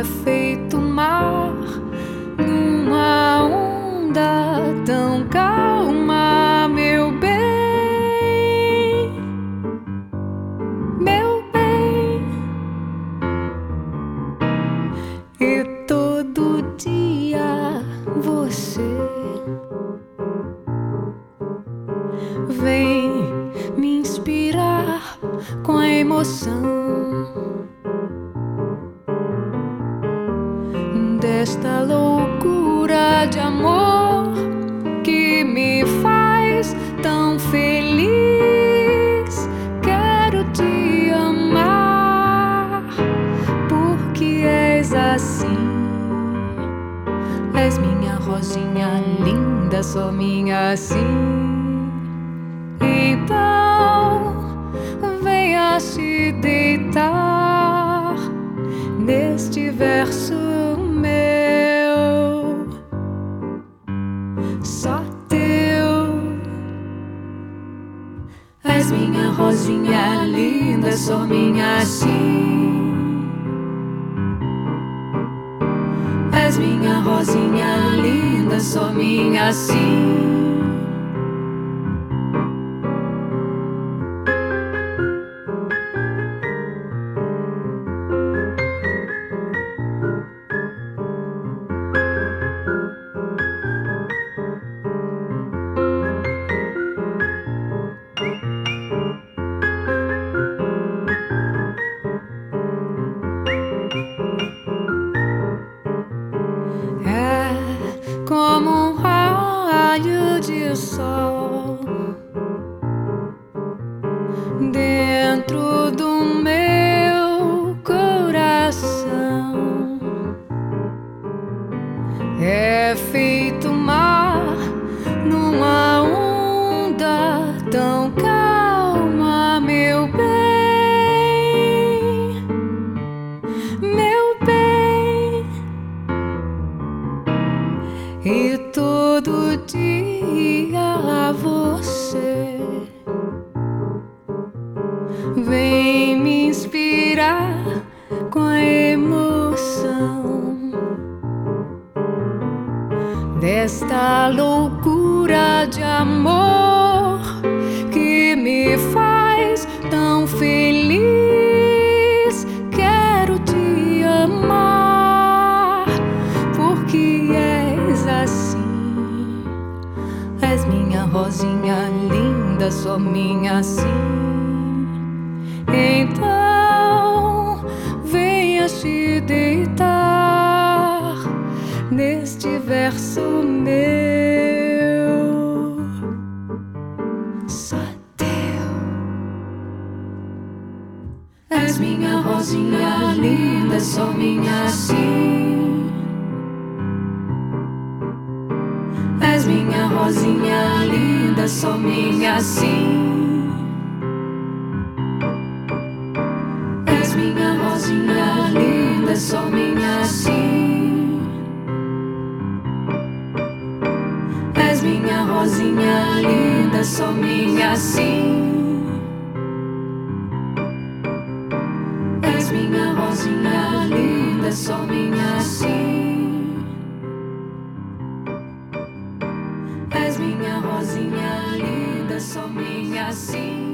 é feito mar numa onda tão calma, meu bem, meu bem. E todo dia você vem me inspirar com a emoção desta loucura de amor que me faz tão feliz. Quero te amar porque és assim. És minha rosinha linda, só minha assim. Então venha se deitar neste verso meu, só teu. És minha rosinha linda, só minha assim. És minha rosinha linda, só minha assim. Como um raio de sol dentro do meu coração. É feito mar numa onda tão calma, meu bem, meu bem. E todo dia você vem me inspirar com a emoção desta loucura de amor que me faz tão feliz. Quero te amar porque és assim. És minha rosinha linda, só minha assim. Então venha se deitar neste verso meu, só teu. És minha rosinha linda, só minha assim. És minha rosinha linda, só minha assim. És minha rosinha linda, só minha assim. És minha rosinha linda, só minha assim. És minha rosinha linda, só minha assim. És minha rosinha linda, só minha assim.